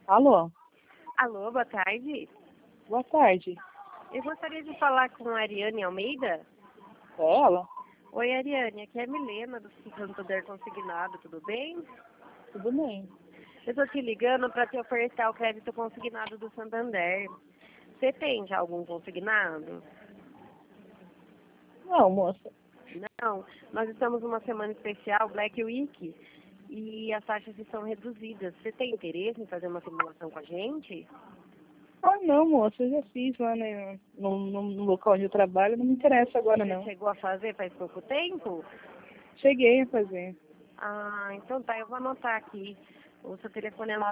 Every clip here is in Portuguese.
Alô, Alô, boa tarde. boa tarde. Eu gostaria de falar com a Ariane Almeida. É ela? Oi, Ariane, aqui é a Milena do Santander Consignado, tudo bem? Tudo bem. Eu estou te ligando para te oferecer o crédito consignado do Santander. Você tem já algum consignado? Não, moça. Não, nós estamos numa semana especial, Black Week, e as taxas estão reduzidas. Você tem interesse em fazer uma simulação com a gente? Ah, não, moça. Eu já fiz lá, né, no local onde eu trabalho. Não me interessa agora, Você não. chegou a fazer faz pouco tempo? Cheguei a fazer. Ah, então tá, eu vou anotar aqui. O seu telefone é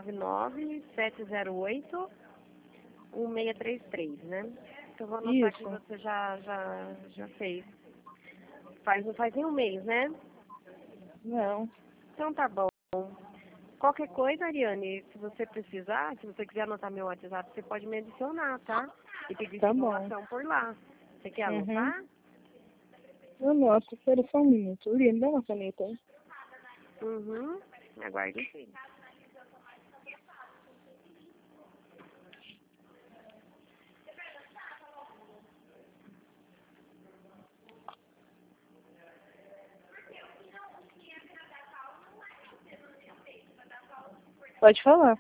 99708-1633, né? Então eu vou anotar que Isso. você já fez. Não faz nem um mês, né? Não. Então tá bom. Qualquer coisa, Ariane, se você precisar, se você quiser anotar meu WhatsApp, você pode me adicionar, tá? E pedir Tá bom. simulação por lá. Você quer Uhum. anotar? Não, moça. Espera só um minuto. Uri, me dá uma caneta aí. Uhum. Aguarde sim. Pode falar.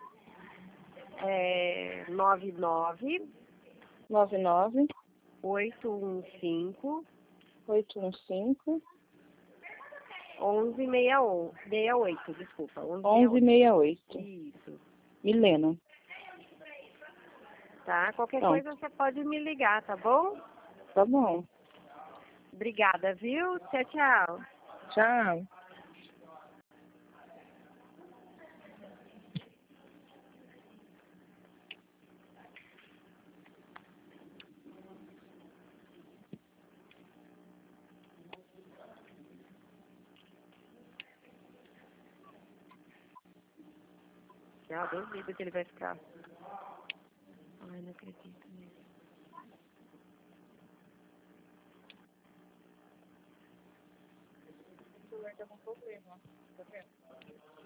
É 99 99 815 815 1168, desculpa, 1168. Isso, Milena. tá? Qualquer Pronto. coisa você pode me ligar, tá bom? Tá bom. Obrigada, viu? Tchau, tchau. Tchau. Eu duvido que ele vai ficar. Ai, não acredito nisso. O celular tá com problema. Tá vendo?